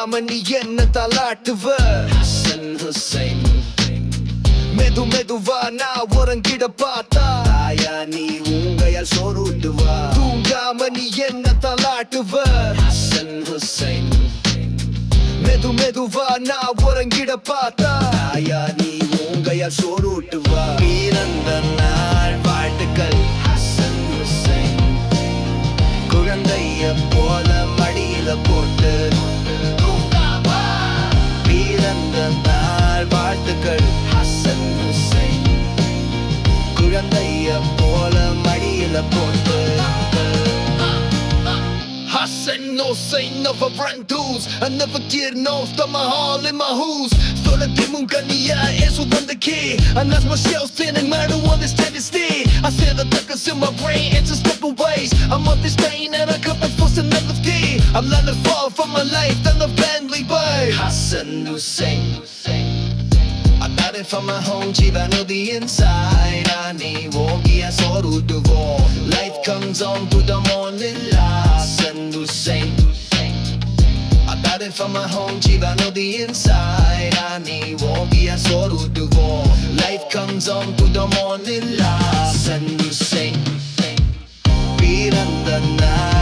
தூங்காம நீ என்ன தாலாட்டுவ ஹசன் ஹுசைன் மெது மெதுவா நான் உறங்கிட பார்த்தா தாயா நீ உங்கையால் சோறுட்டுவா தூங்காம நீ என்ன தாலாட்டுவ ஹசன் ஹுசைன் மெது மெதுவா நான் உறங்கிட பார்த்தா தாயா நீ உங்கையால் சோறுட்டுவா பிறந்த நாள் வாழ்த்துக்கள் ஹசன் ஹுசைன் குழந்தைய போல மடியில போட்டு பிறந்த நாள் வாழ்த்துக்கள் ஹசன் ஹுசைன் குழந்தைய போல மடியில போட்டு Hassan Hussein never run dues. I never get no stop my heart in my who's. Stola de munganiya is within the key. And that's my shell standing man who understand it stay. I said the tuckers in my brain and just step away. I'm up this pain and I come back for another day. I'm not a fall from my life than a family boy. Hassan Hussein I got it from my home, chief, I know the inside. I need walkie, I saw to the wall. Life comes on to the morning light. Hassan Hussein I got it from my home, chief, I know the inside. I need walkie, I saw to the wall. Life comes on to the morning light. Hassan Hussein Piranda night